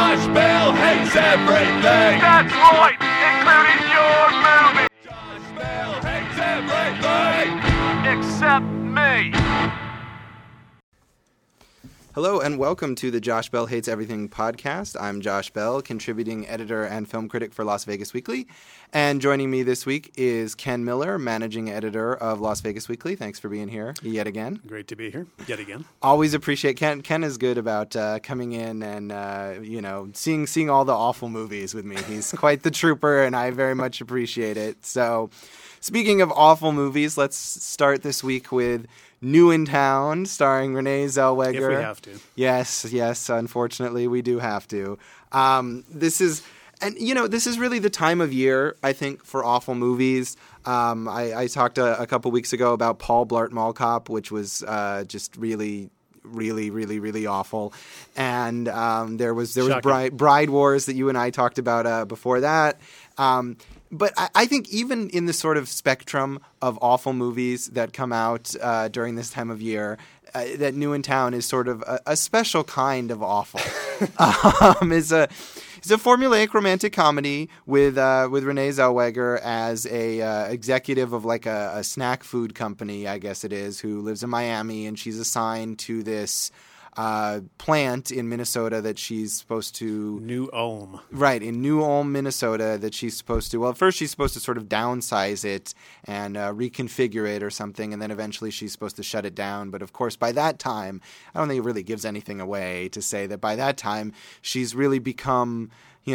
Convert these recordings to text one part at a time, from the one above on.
Josh Bell hates everything. That's right, including your movie. Josh Bell hates everything. Except me. Hello and welcome to the Josh Bell Hates Everything podcast. I'm Josh Bell, contributing editor and film critic for Las Vegas Weekly. And joining me this week is Ken Miller, managing editor of Las Vegas Weekly. Thanks for being here yet again. Great to be here yet again. Always appreciate Ken. Ken is good about coming in and seeing all the awful movies with me. He's quite the trooper, and I very much appreciate it. So, speaking of awful movies, let's start this week with New in Town, starring Renee Zellweger. If we have to. Yes, unfortunately, we do have to. This is really the time of year, I think, for awful movies. I talked a couple weeks ago about Paul Blart Mall Cop, which was just really awful. And there was Bride Wars that you and I talked about before that. But I think even in the sort of spectrum of awful movies that come out during this time of year, that New in Town is sort of a special kind of awful. It's a formulaic romantic comedy with Renee Zellweger as a executive of like a snack food company, I guess it is, who lives in Miami, and she's assigned to this plant in Minnesota that she's supposed to... New Ulm. Right, in New Ulm, Minnesota, that she's supposed to... Well, first she's supposed to sort of downsize it and reconfigure it or something, and then eventually she's supposed to shut it down. But of course, by that time, I don't think it really gives anything away to say that by that time, she's really become...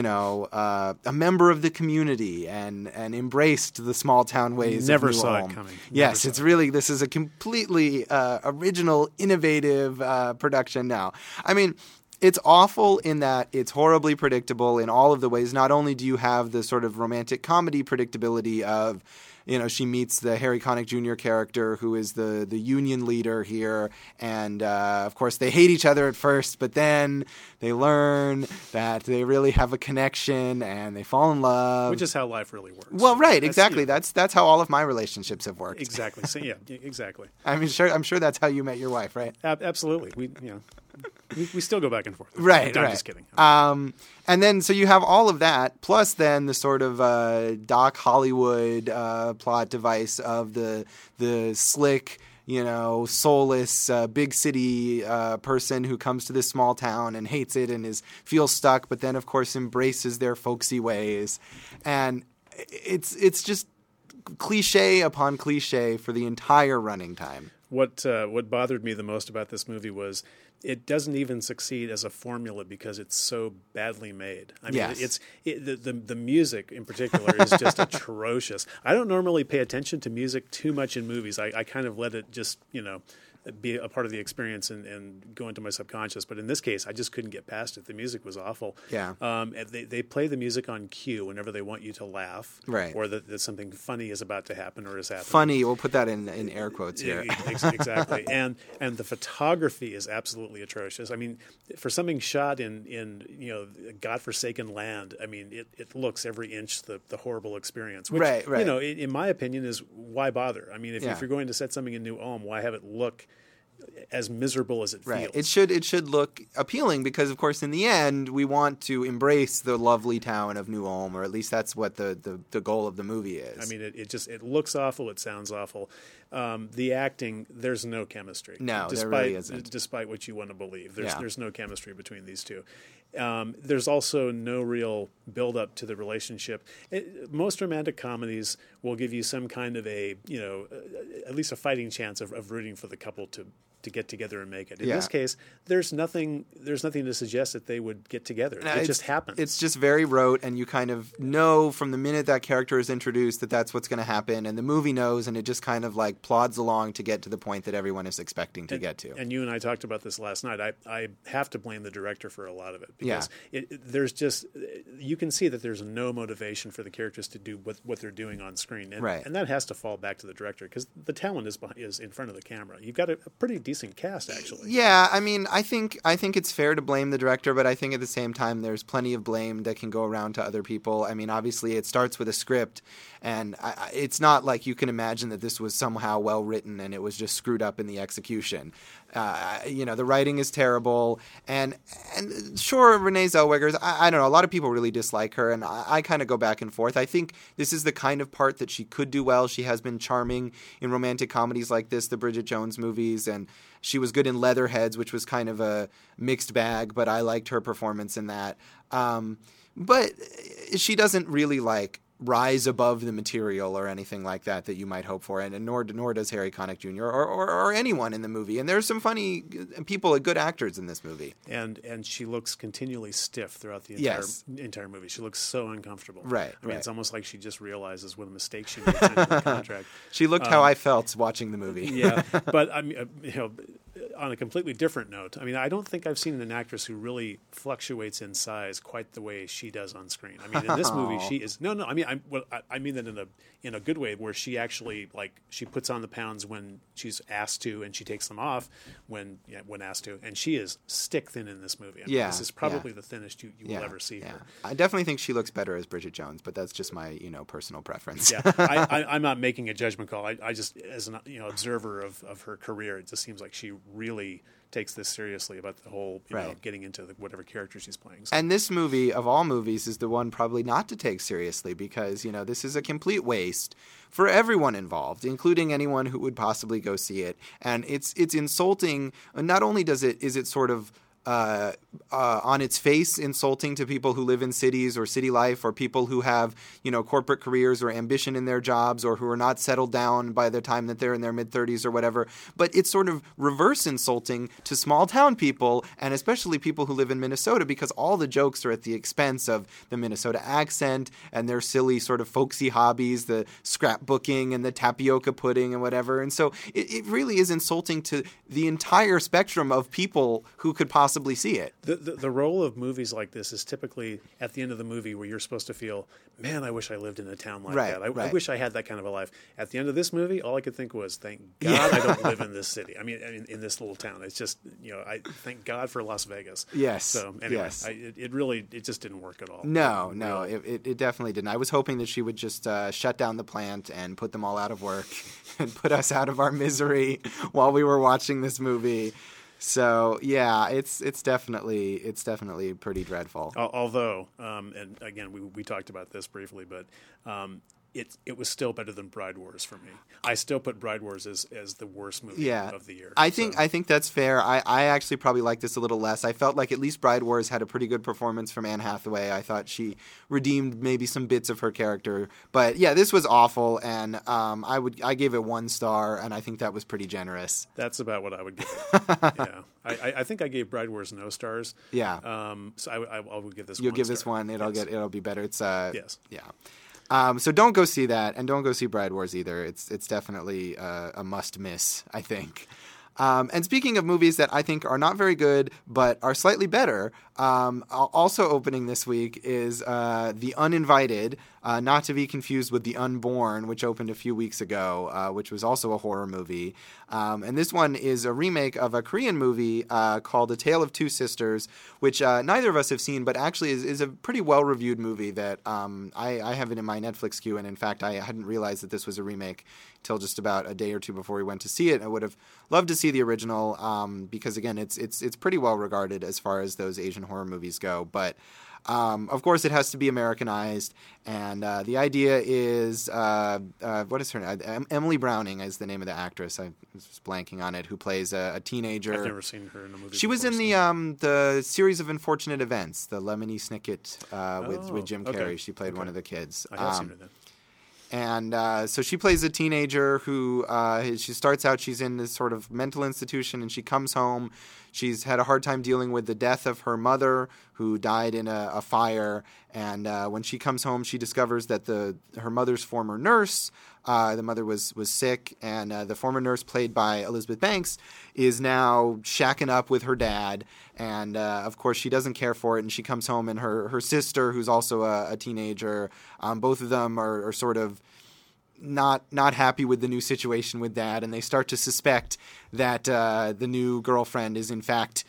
a member of the community and embraced the small town ways Never of New saw Ulm. it coming. Yes, it's really, this is a completely original, innovative production now. I mean, it's awful in that it's horribly predictable in all of the ways. Not only do you have the sort of romantic comedy predictability of, she meets the Harry Connick Jr. character who is the union leader here. And, of course, they hate each other at first, but then they learn that they really have a connection and they fall in love. Which is how life really works. Well, right, exactly. That's how all of my relationships have worked. Exactly. So, yeah, exactly. I'm sure that's how you met your wife, right? Absolutely. We still go back and forth. Right. I'm just kidding. And then, so you have all of that, plus then the sort of Doc Hollywood plot device of the slick, soulless, big city person who comes to this small town and hates it and feels stuck, but then, of course, embraces their folksy ways. And it's just cliche upon cliche for the entire running time. What bothered me the most about this movie was it doesn't even succeed as a formula because it's so badly made. I mean, yes. The music in particular is just atrocious. I don't normally pay attention to music too much in movies. I kind of let it just, be a part of the experience and go into my subconscious. But in this case, I just couldn't get past it. The music was awful. Yeah. They play the music on cue whenever they want you to laugh. Right. Or that something funny is about to happen or is happening. Funny, we'll put that in air quotes here. Exactly. And the photography is absolutely atrocious. I mean, for something shot in godforsaken land, I mean, it looks every inch the horrible experience. Which, right. In my opinion, is why bother? I mean, if you're going to set something in New Ulm, why have it look as miserable as it feels? It should look appealing because, of course, in the end, we want to embrace the lovely town of New Ulm, or at least that's what the goal of the movie is. I mean, it looks awful. It sounds awful. The acting, there's no chemistry. No, there really isn't. Despite what you want to believe, there's no chemistry between these two. There's also no real build-up to the relationship. Most romantic comedies will give you some kind of at least a fighting chance of rooting for the couple to get together and make it. In this case, there's nothing to suggest that they would get together. It just happens. It's just very rote, and you kind of know from the minute that character is introduced that that's what's going to happen, and the movie knows, and it just kind of like plods along to get to the point that everyone is expecting to get to. And you and I talked about this last night. I have to blame the director for a lot of it because there's just you can see that there's no motivation for the characters to do what they're doing on screen, and that has to fall back to the director because the talent is in front of the camera. You've got a pretty decent cast, actually. Yeah, I mean, I think it's fair to blame the director, but I think at the same time there's plenty of blame that can go around to other people. I mean, obviously it starts with a script, and it's not like you can imagine that this was somehow well written and it was just screwed up in the execution. The writing is terrible, and sure, Renee Zellweger, I don't know, a lot of people really dislike her, and I kind of go back and forth. I think this is the kind of part that she could do well. She has been charming in romantic comedies like this, the Bridget Jones movies, and she was good in Leatherheads, which was kind of a mixed bag, but I liked her performance in that. But she doesn't really rise above the material or anything like that you might hope for, and nor does Harry Connick Jr. or anyone in the movie. And there's some funny people, good actors in this movie. And she looks continually stiff throughout the entire movie. She looks so uncomfortable. Right. I mean, it's almost like she just realizes what a mistake she made in the contract. She looked how I felt watching the movie. Yeah, but I mean, on a completely different note, I mean, I don't think I've seen an actress who really fluctuates in size quite the way she does on screen. I mean, in this movie, she is no. I mean, I mean that in a good way, where she actually she puts on the pounds when she's asked to, and she takes them off when asked to, and she is stick thin in this movie. I mean, this is probably the thinnest you will ever see her. I definitely think she looks better as Bridget Jones, but that's just my personal preference. Yeah, I'm not making a judgment call. I just, as an observer of her career, it just seems like she really takes this seriously about the whole, getting into whatever character she's playing. So. And this movie, of all movies, is the one probably not to take seriously because, this is a complete waste for everyone involved, including anyone who would possibly go see it. And it's insulting. Not only is it sort of on its face insulting to people who live in cities or city life, or people who have corporate careers or ambition in their jobs, or who are not settled down by the time that they're in their mid-30s or whatever, but it's sort of reverse insulting to small town people, and especially people who live in Minnesota, because all the jokes are at the expense of the Minnesota accent and their silly sort of folksy hobbies, the scrapbooking and the tapioca pudding and whatever. And so it really is insulting to the entire spectrum of people who could possibly see it. The role of movies like this is typically at the end of the movie where you're supposed to feel, man, I wish I lived in a town like that. I wish I had that kind of a life. At the end of this movie, all I could think was, thank God I don't live in this city. I mean, in this little town. It's just, I thank God for Las Vegas. Yes. So anyway, it just didn't work at all. No, it definitely didn't. I was hoping that she would just shut down the plant and put them all out of work and put us out of our misery while we were watching this movie. So yeah, it's definitely pretty dreadful. Although, and again, we talked about this briefly, but it was still better than Bride Wars for me. I still put Bride Wars as the worst movie of the year. I think that's fair. I actually probably like this a little less. I felt like at least Bride Wars had a pretty good performance from Anne Hathaway. I thought she redeemed maybe some bits of her character. But yeah, this was awful, and I gave it 1 star, and I think that was pretty generous. That's about what I would give it. Yeah. I think I gave Bride Wars no stars. Yeah. So I will give this. You'll one give star. This one. It'll be better. It's yes. Yeah. So don't go see that, and don't go see Bride Wars either. It's definitely a must miss, I think. And speaking of movies that I think are not very good but are slightly better, also opening this week is The Uninvited, not to be confused with The Unborn, which opened a few weeks ago, which was also a horror movie. And this one is a remake of a Korean movie called A Tale of Two Sisters, which neither of us have seen, but actually is a pretty well-reviewed movie that I have it in my Netflix queue, and in fact I hadn't realized that this was a remake till just about a day or two before we went to see it. I would have loved to see the original because, again, it's pretty well regarded as far as those Asian horror movies go. But of course, it has to be Americanized, and the idea is what is her name? Emily Browning is the name of the actress. I was blanking on it. Who plays a teenager? I've never seen her in a movie. She was in the series of Unfortunate Events, the Lemony Snicket with Jim Carrey. Okay. She played one of the kids. I have seen her then. And so she plays a teenager who she starts out, she's in this sort of mental institution, and she comes home. She's had a hard time dealing with the death of her mother, who died in a fire. And when she comes home, she discovers that her mother's former nurse, the mother was sick, and the former nurse, played by Elizabeth Banks, is now shacking up with her dad. And of course, she doesn't care for it. And she comes home, and her sister, who's also a teenager, both of them are sort of not happy with the new situation with Dad, and they start to suspect that the new girlfriend is in fact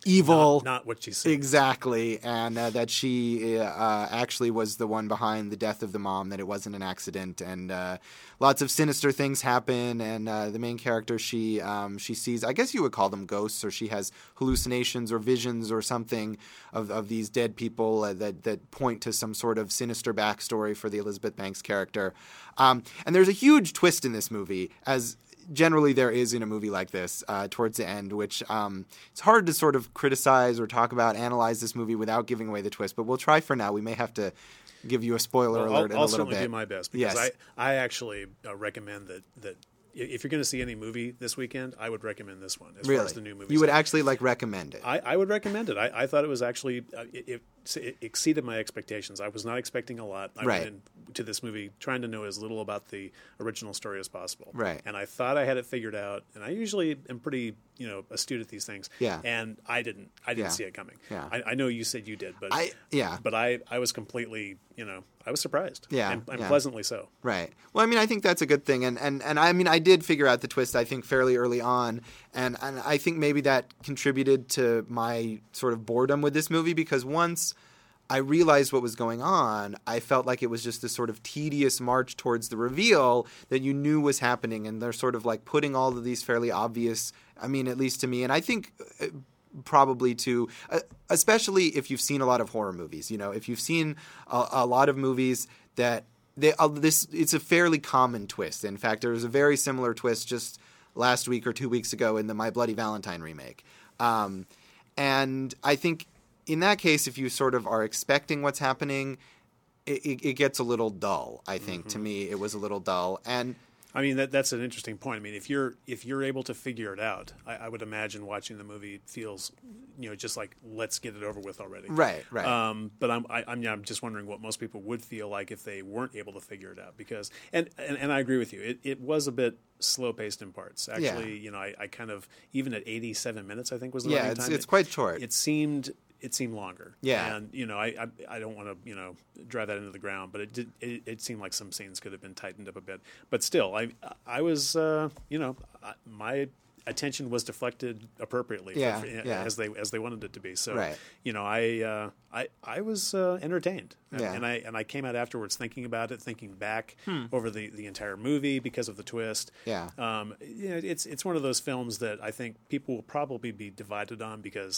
evil. Not what she said. Exactly, and that she actually was the one behind the death of the mom, that it wasn't an accident, and lots of sinister things happen, and the main character, she sees, I guess you would call them ghosts, or she has hallucinations or visions or something of these dead people that point to some sort of sinister backstory for the Elizabeth Banks character. And there's a huge twist in this movie, as generally there is in a movie like this towards the end, which it's hard to sort of criticize or talk about, analyze this movie without giving away the twist, but we'll try for now. We may have to give you a spoiler alert in a little bit. I'll certainly do my best, because Yes. I actually recommend that if you're going to see any movie this weekend, I would recommend this one as far as the new movies. You would actually recommend it? I would recommend it. I thought it was actually it exceeded my expectations. I was not expecting a lot. I went into this movie trying to know as little about the original story as possible. Right. And I thought I had it figured out. And I usually am pretty astute at these things. Yeah. And I didn't see it coming. Yeah. I know you said you did, but But I was completely I was surprised. Yeah. And pleasantly so. Right. Well, I mean, I think that's a good thing. And I mean, I did figure out the twist, I think, fairly early on. And I think maybe that contributed to my sort of boredom with this movie, because once I realized what was going on, I felt like it was just this sort of tedious march towards the reveal that you knew was happening. And they're sort of like putting all of these fairly obvious, I mean, at least to me, and I think probably to, especially if you've seen a lot of horror movies, if you've seen a lot of movies that it's a fairly common twist. In fact, there was a very similar twist just last week or 2 weeks ago in the My Bloody Valentine remake. And I think in that case, if you sort of are expecting what's happening, it gets a little dull, I think. To me, it was a little dull. And I mean, that's an interesting point. I mean, if you're able to figure it out, I would imagine watching the movie feels, just like, let's get it over with already. Right. But I'm just wondering what most people would feel like if they weren't able to figure it out, because and I agree with you. It was a bit slow paced in parts. Actually, I kind of, even at 87 minutes, I think was the running time. It's quite short. It seemed longer. Yeah. And I don't want to drive that into the ground, but it seemed like some scenes could have been tightened up a bit. But still, I was my attention was deflected appropriately as they wanted it to be. So I was entertained. And I came out afterwards thinking about it, thinking back over the entire movie because of the twist. Yeah. It's one of those films that I think people will probably be divided on, because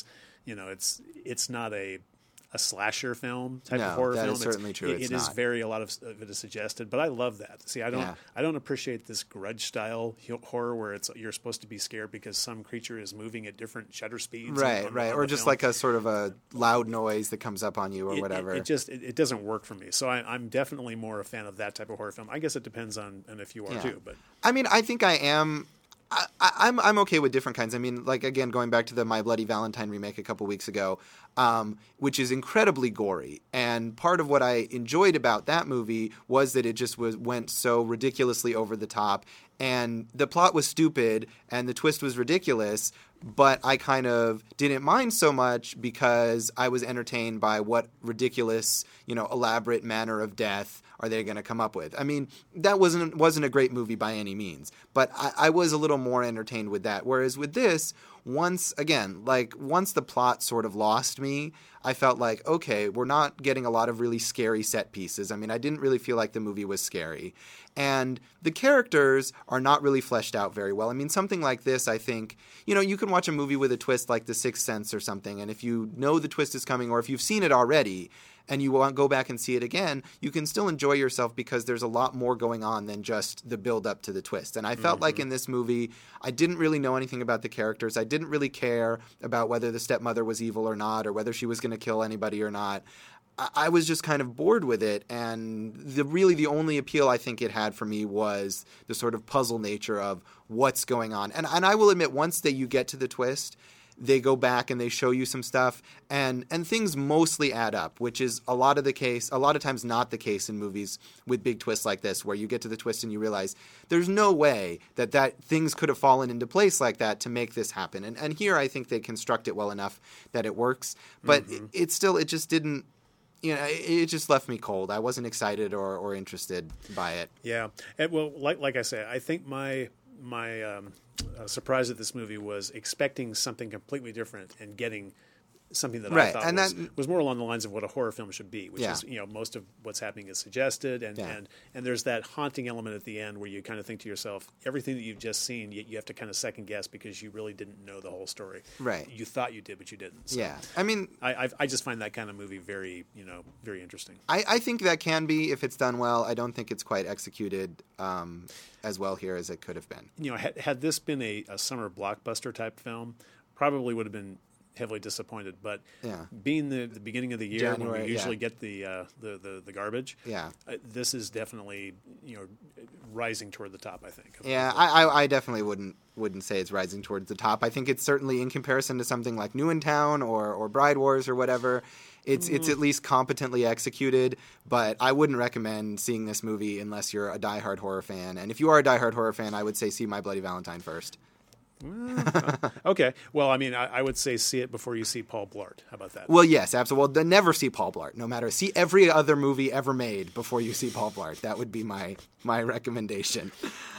it's not a slasher film type of horror film. That is certainly true. It is very, a lot of it is suggested, but I love that. See, I don't appreciate this Grudge style horror where you're supposed to be scared because some creature is moving at different shutter speeds. Right. Or just film. like a sort of a loud noise that comes up on you or whatever. It doesn't work for me. So I'm definitely more a fan of that type of horror film. I guess it depends on if you are too. But I mean, I think I am. I'm okay with different kinds. I mean, like, again, going back to the My Bloody Valentine remake a couple weeks ago, which is incredibly gory. And part of what I enjoyed about that movie was that it just went so ridiculously over the top. And the plot was stupid and the twist was ridiculous, but I kind of didn't mind so much because I was entertained by what ridiculous, elaborate manner of death are they going to come up with. I mean, that wasn't a great movie by any means, but I was a little more entertained with that. Whereas with this, once the plot sort of lost me, I felt like, okay, we're not getting a lot of really scary set pieces. I mean, I didn't really feel like the movie was scary. And the characters are not really fleshed out very well. I mean, something like this, I think, you can watch a movie with a twist like The Sixth Sense or something, and if you know the twist is coming, or if you've seen it already and you want to go back and see it again, you can still enjoy yourself because there's a lot more going on than just the build up to the twist. And I felt like in this movie, I didn't really know anything about the characters. I didn't really care about whether the stepmother was evil or not, or whether she was going to kill anybody or not. I was just kind of bored with it, and the only appeal I think it had for me was the sort of puzzle nature of what's going on. And I will admit, once you get to the twist, they go back and they show you some stuff, and things mostly add up, which is a lot of times not the case in movies with big twists like this, where you get to the twist and you realize there's no way that things could have fallen into place like that to make this happen. And here I think they construct it well enough that it works, but it just didn't. It just left me cold. I wasn't excited or interested by it. Yeah. And, well, like I say, I think my surprise at this movie was expecting something completely different and getting something that I Right, thought and was more along the lines of what a horror film should be, which Yeah. is, most of what's happening is suggested, and there's that haunting element at the end where you kind of think to yourself, everything that you've just seen, you have to kind of second guess because you really didn't know the whole story. Right. You thought you did, but you didn't. So Yeah. I mean, I just find that kind of movie very, very interesting. I think that can be if it's done well. I don't think it's quite executed as well here as it could have been. Had this been a summer blockbuster type film, probably would have been heavily disappointed, but being the beginning of the year when January, we usually get the garbage, this is definitely rising toward the top, I think. Yeah, I definitely wouldn't say it's rising towards the top. I think it's certainly in comparison to something like New in Town or Bride Wars or whatever. It's at least competently executed, but I wouldn't recommend seeing this movie unless you're a diehard horror fan. And if you are a diehard horror fan, I would say see My Bloody Valentine first. Okay. Well, I mean, I would say see it before you see Paul Blart. How about that? Well, yes, absolutely. Well, then never see Paul Blart. No matter, see every other movie ever made before you see Paul Blart. That would be my recommendation.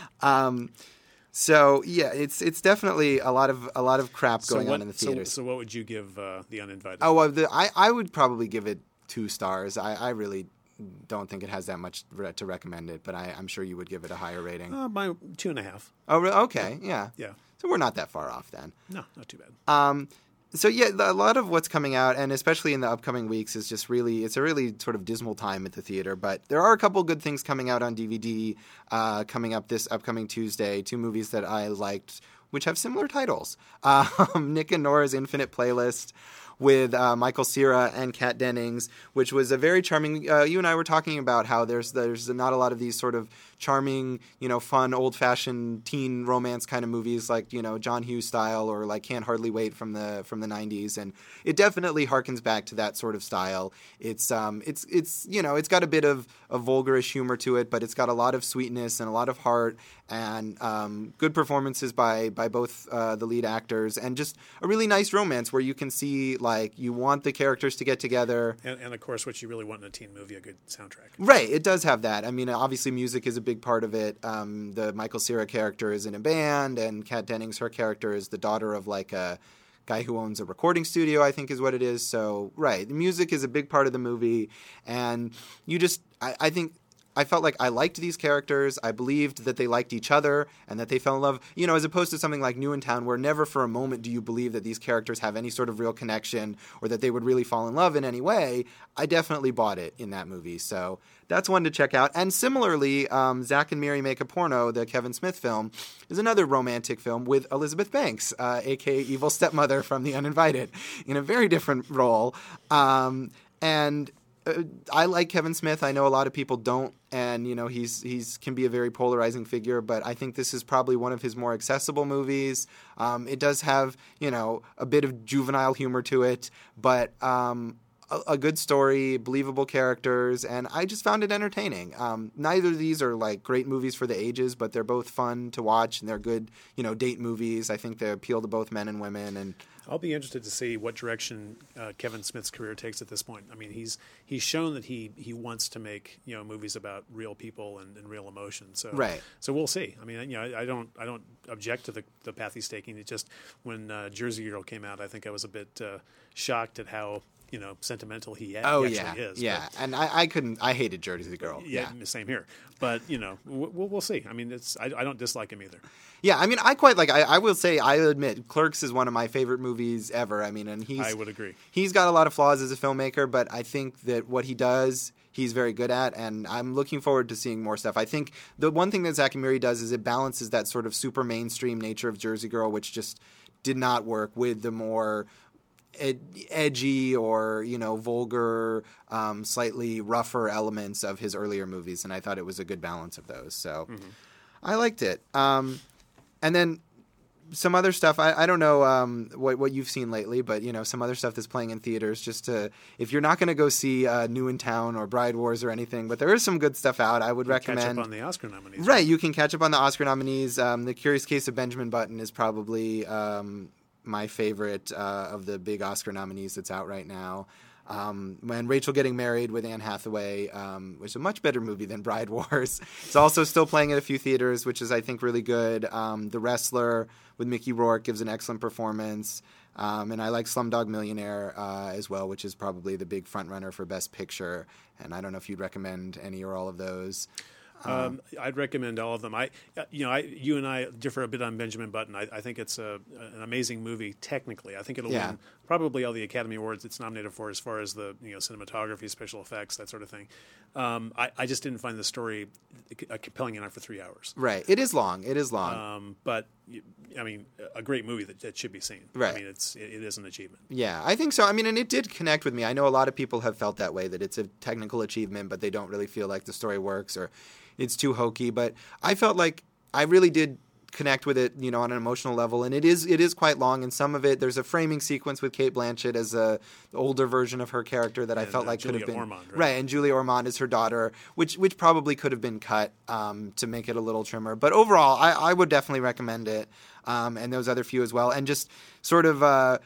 So yeah, it's definitely a lot of crap going on in the theaters. So what would you give The Uninvited? Oh, well, I would probably give it 2 stars. I really don't think it has that much to recommend it, but I'm sure you would give it a higher rating. My 2.5. Oh, really? Okay, yeah. Yeah. So we're not that far off then. No, not too bad. So yeah, a lot of what's coming out, and especially in the upcoming weeks, is just it's a really sort of dismal time at the theater. But there are a couple good things coming out on DVD coming up this upcoming Tuesday. 2 movies that I liked, which have similar titles. Nick and Nora's Infinite Playlist with Michael Cera and Kat Dennings, which was a very charming. You and I were talking about how there's not a lot of these sort of charming, fun, old-fashioned teen romance kind of movies like John Hughes style or like Can't Hardly Wait from the 90s, and it definitely harkens back to that sort of style. It's it's got a bit of a vulgarish humor to it, but it's got a lot of sweetness and a lot of heart and good performances by both the lead actors, and just a really nice romance where you can see like you want the characters to get together. And of course, what you really want in a teen movie, a good soundtrack. Right, it does have that. I mean, obviously music is a big part of it. The Michael Cera character is in a band, and Kat Dennings, her character, is the daughter of like a guy who owns a recording studio, I think is what it is. So, right, the music is a big part of the movie, and I think I felt like I liked these characters. I believed that they liked each other and that they fell in love, as opposed to something like New in Town, where never for a moment do you believe that these characters have any sort of real connection or that they would really fall in love in any way. I definitely bought it in that movie. So that's one to check out. And similarly, Zack and Miri Make a Porno, the Kevin Smith film, is another romantic film with Elizabeth Banks, a.k.a. Evil Stepmother from The Uninvited, in a very different role. And I like Kevin Smith. I know a lot of people don't, and he's can be a very polarizing figure. But I think this is probably one of his more accessible movies. It does have a bit of juvenile humor to it, but a good story, believable characters, and I just found it entertaining. Neither of these are like great movies for the ages, but they're both fun to watch, and they're good date movies. I think they appeal to both men and women, and I'll be interested to see what direction Kevin Smith's career takes at this point. I mean, he's shown that he wants to make movies about real people and real emotion. So right. So we'll see. I mean, I don't object to the path he's taking. It just when Jersey Girl came out, I think I was a bit shocked at how sentimental he actually is. Yeah, but, and I hated Jersey Girl. Yeah, same here. But we'll see. I mean, I don't dislike him either. Yeah, I mean, I quite like. I will say, I admit, Clerks is one of my favorite movies ever. I mean, and I would agree. He's got a lot of flaws as a filmmaker, but I think that what he does, he's very good at, and I'm looking forward to seeing more stuff. I think the one thing that Zack and Miri does is it balances that sort of super mainstream nature of Jersey Girl, which just did not work, with the more edgy or vulgar, slightly rougher elements of his earlier movies, and I thought it was a good balance of those. So I liked it. And then some other stuff. I don't know what you've seen lately, but some other stuff that's playing in theaters. If you're not going to go see New in Town or Bride Wars or anything, but there is some good stuff out. I would recommend catch up on the Oscar nominees. Right, you can catch up on the Oscar nominees. The Curious Case of Benjamin Button is probably my favorite of the big Oscar nominees that's out right now. And Rachel Getting Married with Anne Hathaway, which is a much better movie than Bride Wars. It's also still playing at a few theaters, which is, I think, really good. The Wrestler with Mickey Rourke gives an excellent performance. And I like Slumdog Millionaire as well, which is probably the big front runner for Best Picture. And I don't know if you'd recommend any or all of those. I'd recommend all of them. You and I differ a bit on Benjamin Button. I think it's an amazing movie technically. I think it'll win probably all the Academy Awards it's nominated for, as far as the cinematography, special effects, that sort of thing. I just didn't find the story compelling enough for 3 hours. Right. It is long. It is long. But I mean, a great movie that should be seen. Right. I mean, it is an achievement. Yeah, I think so. I mean, and it did connect with me. I know a lot of people have felt that way, that it's a technical achievement, but they don't really feel like the story works or it's too hokey. But I felt like I really did connect with it, on an emotional level. And it is quite long. And some of it, there's a framing sequence with Cate Blanchett as the older version of her character that I felt like could have been Ormond, right. And Julia Ormond is her daughter, which probably could have been cut to make it a little trimmer. But overall, I would definitely recommend it, and those other few as well. And just sort of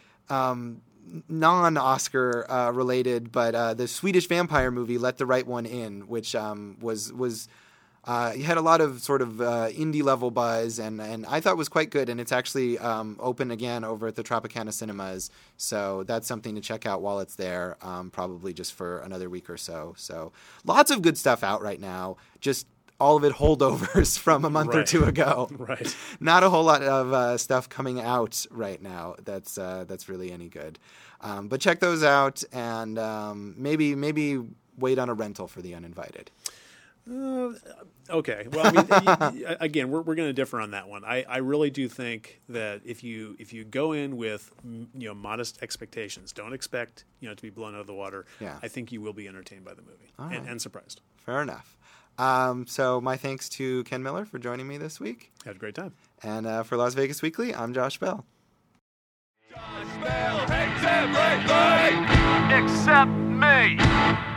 non-Oscar related, but the Swedish vampire movie Let the Right One In, which was had a lot of sort of indie level buzz, and I thought was quite good. And it's actually open again over at the Tropicana Cinemas, so that's something to check out while it's there, probably just for another week or so. So lots of good stuff out right now, just all of it holdovers from a month or two ago. Right. Not a whole lot of stuff coming out right now that's really any good. But check those out, and maybe wait on a rental for The Uninvited. Okay. Well, I mean, again, we're going to differ on that one. I really do think that if you go in with modest expectations, don't expect to be blown out of the water. Yeah. I think you will be entertained by the movie and surprised. Fair enough. So my thanks to Ken Miller for joining me this week. Had a great time. And for Las Vegas Weekly, I'm Josh Bell. Josh Bell hates everything except me.